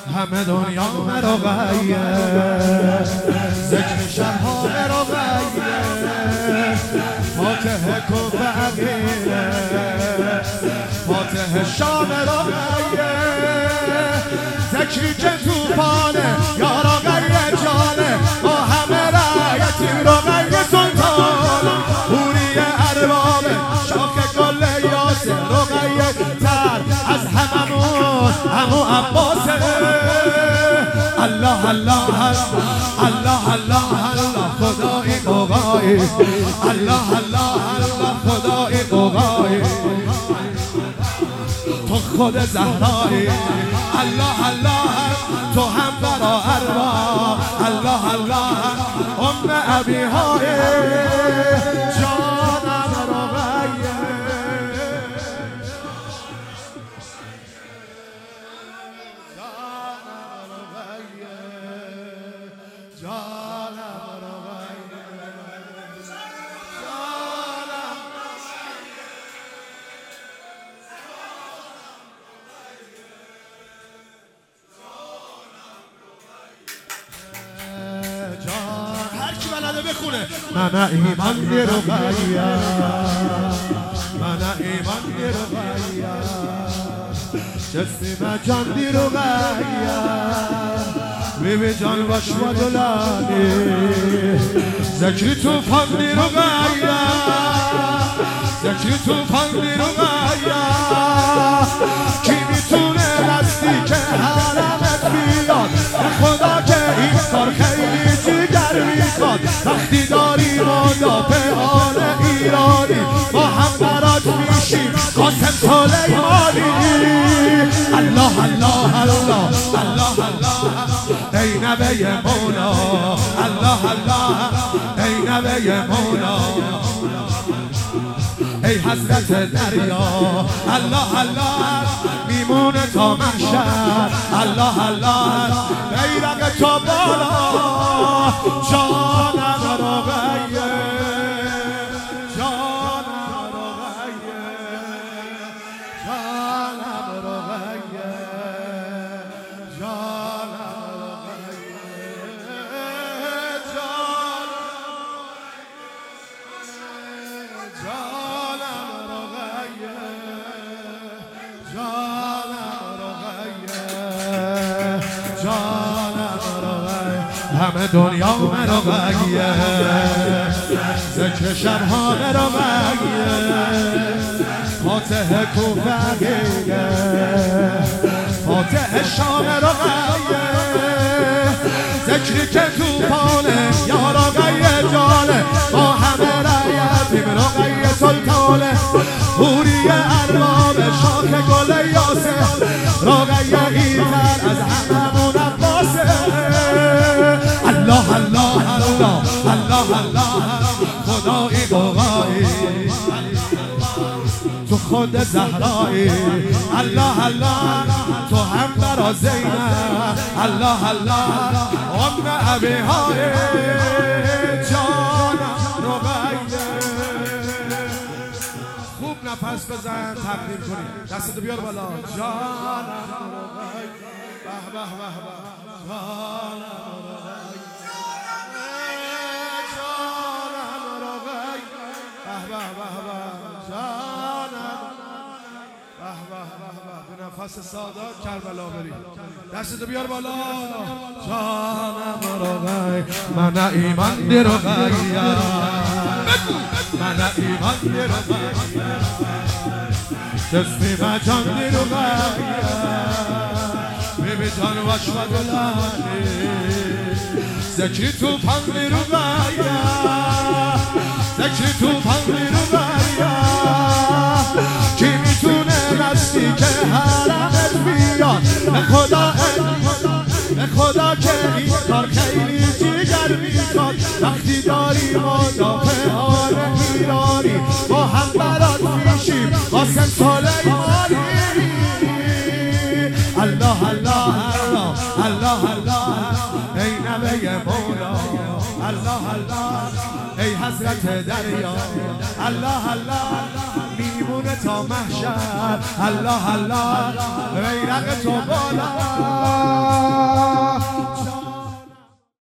همه دنیا مرا غیر، ذکر شبها مرا غیر، فاتح کوفه عقیله، فاتح شام مرا غیر، ذکری که توفانه یارا غیر جانه، ما همه رایتیم را غیر سلطان، حوری ارباب شاخ گل یاسر را غیر تر از هممون همو عباسه. الله الله الله الله الله خدای قوقای، الله الله الله خدای قوقای، تو خود زهرایی، الله الله تو هم برا ارواح، الله الله ام ابیهای جانم را غیر، بخونه من ایمان رو غیر، من ایمان رو غیر، جسم جان رو غیر، بیبی جان باش و دلانی، ذکری توفان رو غیر، ذکری توفان رو غیر، کی میتونه دستی که حرمت بیاد، خدا که این کار خیلی جگر میخواد، وقتی داری مدافعان ایرانی ما هم برات میشیم قاسم سلیمانی. الله الله الله الله الله ای نبی مولا، الله الله ای نبی مولا، ای حضرت دریا، الله الله میمونه تا محشر، الله الله بیرق تا بالا، جانم را غیر، جانم را غیر، جانم را غیر، جانم را غیر، جانم را غیر، جانم را غیر، جانم را غیر، همه دنیا مرا غیر، ذکر شبها مرا غیر، فاتح کوفه عقیله، فاتح شام مرا غیر، ذکری که توفانه یارا غیر جانه، ما همه رایتیم را غیر سلطانه، حوری ارباب شاخ گل یاسر را غیر تر از هممون عباسه. الله الله الله الله الله خدای قوقای، تو خود زهرایی، الله الله تو هم برا زینب، الله الله ام ابیهای جانم را غیر. خوب نفس بزن تقدیم کنی، دستتو بیار بالا، جانم را غیر، به به به به، جانم را غیر، جانم را غیر، به به به به، جانم، به به به به، به نفس سادات کربلا بری، دستتو بیار بالا، جانم را غیر، من ایمان رو غیر، من ایمان رو غیر، جسمی و جان رو غیر، بیبی جان واش و دلانی، ذکری توفان رو غیر، ذکری توفان رو غیر، کی میتونه دستی که حرمت بیاد، به خدا به خدا که این کار خیلی جگر میخواد، وقتی داری مدافعان ایرانی ما هم برات میشیم قاسم سلیمانی. الله الله الله الله الله ای نبی مولا، الله الله ای حضرت دریا، الله الله میمونه تا محشر، الله الله بیرق تو بالا،